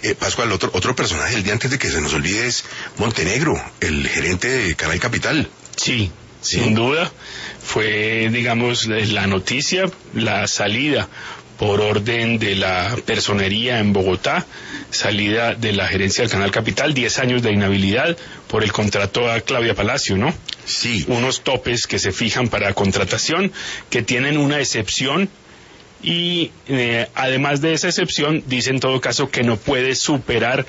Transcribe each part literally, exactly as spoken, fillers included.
Eh, Pascual, otro, otro personaje del día, antes de que se nos olvide, es Montenegro, el gerente de Canal Capital. Sí, sí, sin duda. Fue, digamos, la noticia, la salida por orden de la personería en Bogotá, salida de la gerencia del Canal Capital, diez años de inhabilidad por el contrato a Claudia Palacio, ¿no? Sí. Unos topes que se fijan para contratación, que tienen una excepción, y eh, además de esa excepción, dice en todo caso que no puede superar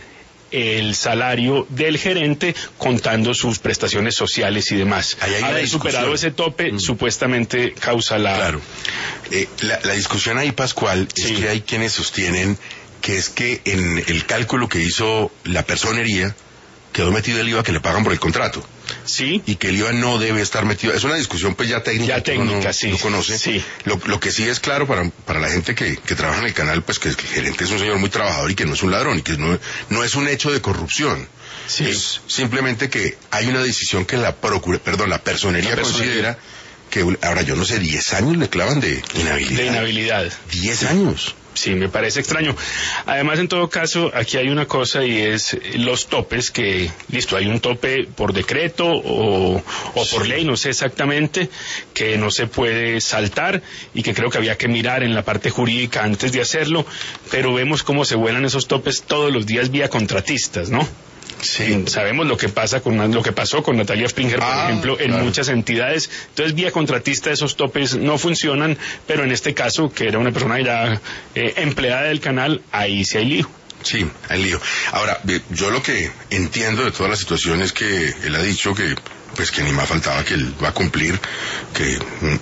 el salario del gerente contando sus prestaciones sociales y demás. Haber superado ese tope mm. supuestamente causa la... Claro. Eh, la, la discusión ahí, Pascual, sí. es que hay quienes sostienen que es que en el cálculo que hizo la personería quedó metido el I V A que le pagan por el contrato. Sí. Y que el I V A no debe estar metido. Es una discusión pues ya técnica. Ya técnica, no, sí. No conoce. Sí. Lo, lo que sí es claro para, para la gente que, que trabaja en el canal, pues que el gerente es un señor muy trabajador y que no es un ladrón y que no, no es un hecho de corrupción. Sí. Es simplemente que hay una decisión que la procura, perdón, la personería, la personería considera que, ahora yo no sé, diez años le clavan de inhabilidad. De inhabilidad. diez años. Sí, me parece extraño. Además, en todo caso, aquí hay una cosa y es los topes que, listo, hay un tope por decreto o, o por sí. ley, no sé exactamente, que no se puede saltar y que creo que había que mirar en la parte jurídica antes de hacerlo, pero vemos cómo se vuelan esos topes todos los días vía contratistas, ¿no? Sí. Sabemos lo que pasa con lo que pasó con Natalia Springer, por ah, ejemplo, en claro. muchas entidades. Entonces, vía contratista esos topes no funcionan, pero en este caso, que era una persona ya eh, empleada del canal, ahí sí hay lío. Sí, hay lío. Ahora, yo lo que entiendo de toda la situación es que él ha dicho que pues que ni más faltaba que él va a cumplir, que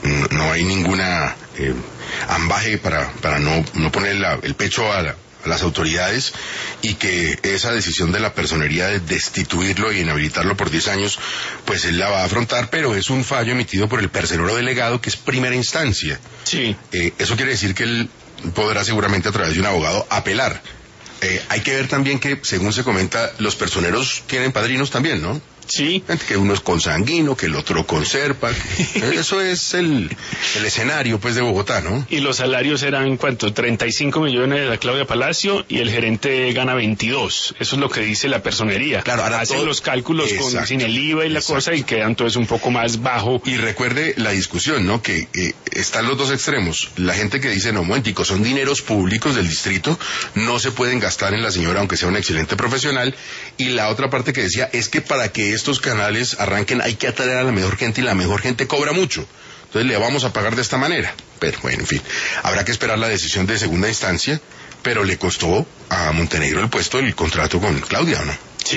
no hay ninguna eh, ambaje para para no no poner la, el pecho a la a las autoridades, y que esa decisión de la personería de destituirlo y inhabilitarlo por diez años, pues él la va a afrontar, pero es un fallo emitido por el personero delegado, que es primera instancia. Sí. Eh, eso quiere decir que él podrá seguramente a través de un abogado apelar. Eh, hay que ver también que, según se comenta, los personeros tienen padrinos también, ¿no? Sí. Que uno es consanguino, que el otro conserva. Eso es el, el escenario, pues, de Bogotá, ¿no? Y los salarios eran, ¿cuánto? treinta y cinco millones de la Claudia Palacio y el gerente gana veintidós. Eso es lo que dice la personería. Claro, ahora hacen todo... los cálculos exacto, con, sin el I V A y la exacto. cosa, y quedan entonces un poco más bajo. Y recuerde la discusión, ¿no? Que eh, están los dos extremos. La gente que dice, no, momentico, son dineros públicos del distrito, no se pueden gastar en la señora, aunque sea una excelente profesional. Y la otra parte que decía, es que para que estos canales arranquen hay que atraer a la mejor gente, y la mejor gente cobra mucho. Entonces le vamos a pagar de esta manera. Pero bueno, en fin, habrá que esperar la decisión de segunda instancia, pero le costó a Montenegro el puesto el contrato con Claudia, ¿o no?